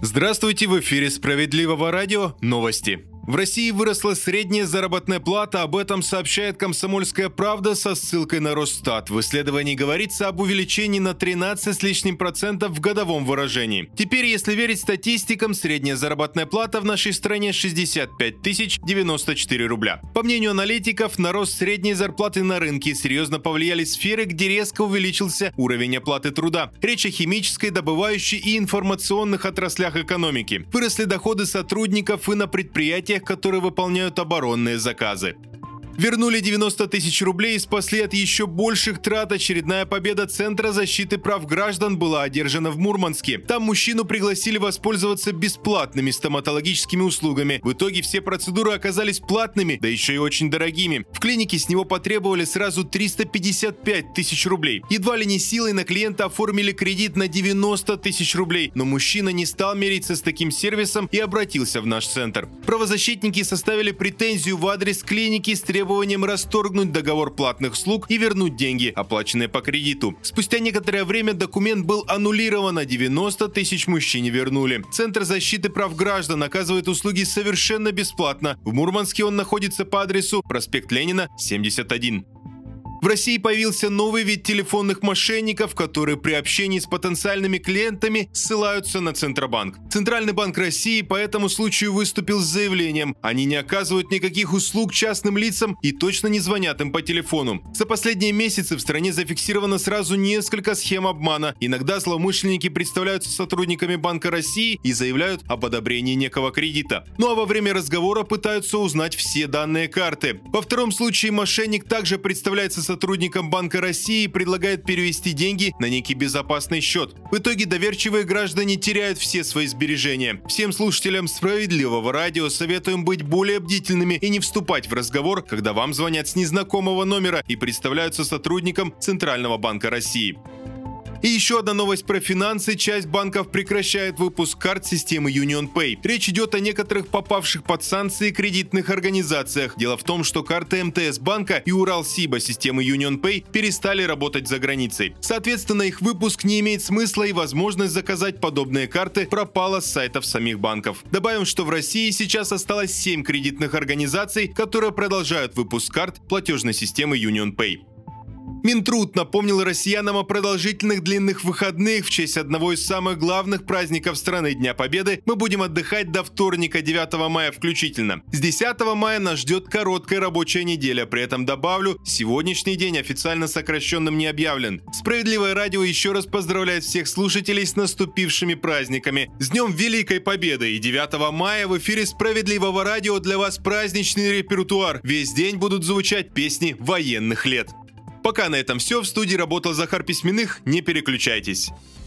Здравствуйте, в эфире «Справедливого радио» новости. В России выросла средняя заработная плата, об этом сообщает «Комсомольская правда» со ссылкой на Росстат. В исследовании говорится об увеличении на 13 с лишним процентов в годовом выражении. Теперь, если верить статистикам, средняя заработная плата в нашей стране 65 094 рубля. По мнению аналитиков, на рост средней зарплаты на рынке серьезно повлияли сферы, где резко увеличился уровень оплаты труда. Речь о химической, добывающей и информационных отраслях экономики. Выросли доходы сотрудников и на предприятиях, которые выполняют оборонные заказы. Вернули 90 тысяч рублей и спасли от еще больших трат. Очередная победа Центра защиты прав граждан была одержана в Мурманске. Там мужчину пригласили воспользоваться бесплатными стоматологическими услугами. В итоге все процедуры оказались платными, да еще и очень дорогими. В клинике с него потребовали сразу 355 тысяч рублей. Едва ли не силой на клиента оформили кредит на 90 тысяч рублей. Но мужчина не стал мириться с таким сервисом и обратился в наш центр. Правозащитники составили претензию в адрес клиники с требованием расторгнуть договор платных услуг и вернуть деньги, оплаченные по кредиту. Спустя некоторое время документ был аннулирован, а 90 тысяч мужчине вернули. Центр защиты прав граждан оказывает услуги совершенно бесплатно. В Мурманске он находится по адресу проспект Ленина, 71. В России появился новый вид телефонных мошенников, которые при общении с потенциальными клиентами ссылаются на Центробанк. Центральный банк России по этому случаю выступил с заявлением: они не оказывают никаких услуг частным лицам и точно не звонят им по телефону. За последние месяцы в стране зафиксировано сразу несколько схем обмана. Иногда злоумышленники представляются сотрудниками Банка России и заявляют об одобрении некого кредита. Ну а во время разговора пытаются узнать все данные карты. Во втором случае мошенник также представляется сотрудникам Банка России и предлагает перевести деньги на некий безопасный счет. В итоге доверчивые граждане теряют все свои сбережения. Всем слушателям «Справедливого радио» советуем быть более бдительными и не вступать в разговор, когда вам звонят с незнакомого номера и представляются сотрудником Центрального банка России. И еще одна новость про финансы. Часть банков прекращает выпуск карт системы UnionPay. Речь идет о некоторых попавших под санкции кредитных организациях. Дело в том, что карты МТС банка и Уралсиба системы UnionPay перестали работать за границей. Соответственно, их выпуск не имеет смысла, и возможность заказать подобные карты пропала с сайтов самих банков. Добавим, что в России сейчас осталось 7 кредитных организаций, которые продолжают выпуск карт платежной системы UnionPay. Минтруд напомнил россиянам о продолжительных длинных выходных. В честь одного из самых главных праздников страны, Дня Победы, мы будем отдыхать до вторника, 9 мая включительно. С 10 мая нас ждет короткая рабочая неделя. При этом добавлю, сегодняшний день официально сокращенным не объявлен. Справедливое радио еще раз поздравляет всех слушателей с наступившими праздниками. С Днем Великой Победы! И 9 мая в эфире Справедливого радио для вас праздничный репертуар. Весь день будут звучать песни военных лет. Пока на этом все. В студии работал Захар Письменных. Не переключайтесь.